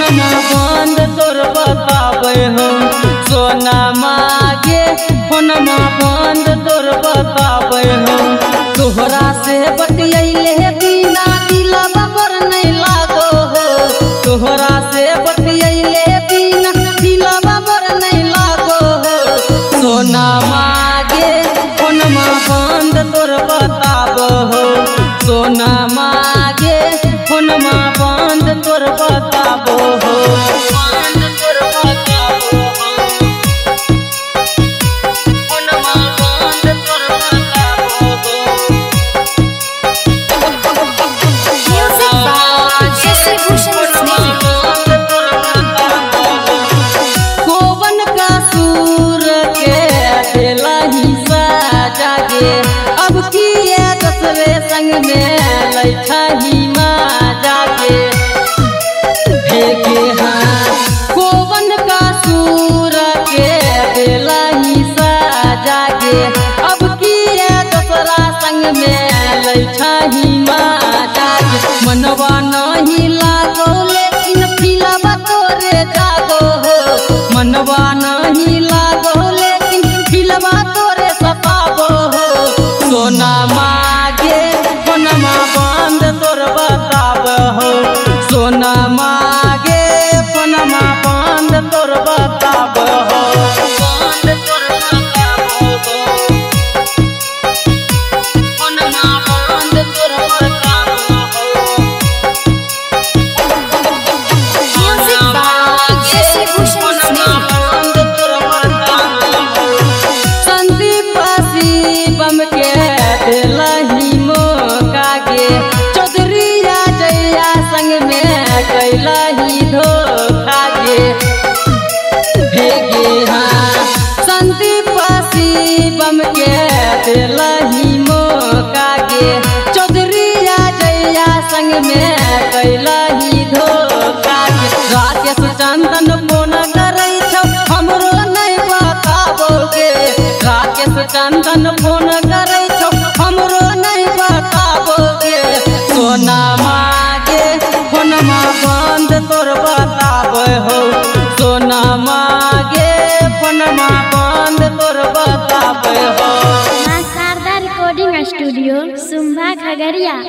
फोनमा बंद तोर बताबे हो सोना मागे फोनमा बंद तोर बताबे हो तोहरा से बतियैले बिना दिलवा पर नहीं लागो हो तोहरा से बतियैले बिना दिलवा पर नहीं लागो हो सोना मागे फोनमा बंद तोर बताबो हो सोना मागे फोनमा बंद तोर बताबो हो बंद तोर बताबो हो फोनमा बंद तोर बताबो हो Music by Jesse Bhushan Smith. कोवन का सूर के अकेला ही जागे अब किए दूसरे संग में लैठा ही माँ जागे भेगे हाँ कोवन का सूर के अकेला ही जागे अब किए दूसरा संग में लैठा ही माँ जागे मनवा नहीं लागो लेकिन फिलवा तोरे जागो हो मनवा नहीं लागो लेकिन फिलवा तोरे सताबो हो सोना मागे फोनमा बंद तोर बताबो हो सोना मागे फोनमा बंद तोर बताबो हो बंद तोर बताबो हो फोनमा बंद तोर बताबो हो Music by Jesse Bhushan Smith. Sandeep Shivam के दिलही मौका गे चौधरिया जैया संग में कैलही धोखा गे भेगे हाँ संदीप शिवम के दिलही मौका गे चौधरिया जैया संग में कैलही धोखा गे राकेश चंदन फोन करै छौ हमरो नहीं बताबोगे राकेश चंदन फोन करै छौ हमरो नहीं बताबोगे सोना मागे फोनमा बंद तोर बताबे हो सोना मागे फोनमा बंद तोर बताबे हो मां शारदा रिकॉर्डिंग स्टूडियो सुंभा खगड़िया।